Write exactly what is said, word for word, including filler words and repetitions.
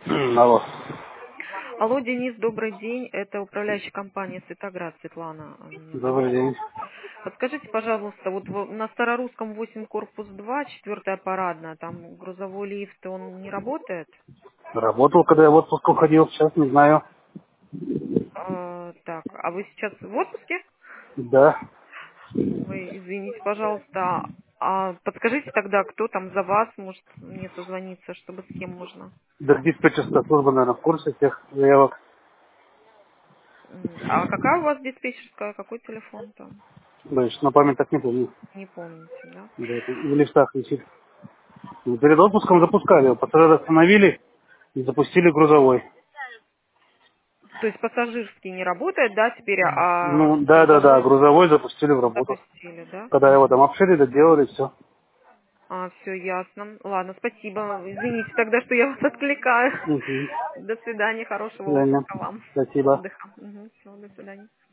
Алло. Алло, Денис, добрый день. Это управляющая компания «Светоград», Светлана э, меня зовут. Добрый день. Подскажите, пожалуйста, вот в- на Старорусском восемь, корпус два, четвертая парадная, там грузовой лифт, он не работает? Работал, когда я в отпуск уходил, сейчас не знаю. Э, так, а вы сейчас в отпуске? Да. Ой, извините, пожалуйста. А подскажите тогда, кто там за вас, может мне созвониться, чтобы с кем можно? Да, диспетчерская служба, наверное, в курсе всех заявок. М, А какая у вас диспетчерская, какой телефон там? Дальше на память так не помню. Не помните, да? Да, это в лифтах висит. Ну, перед отпуском запускали его. Пассажиры остановили и запустили грузовой. То есть пассажирский не работает, да, теперь, а Ну, да-да-да, грузовой грузовой запустили в работу. запустили, да? Когда его там Мгм. обширили, доделали, все. А, все ясно. Ладно, спасибо. Извините тогда, что я вас отвлекаю. Угу. До свидания, хорошего Свидания. отдыха вам. Спасибо. Отдыха. Угу, все, до свидания.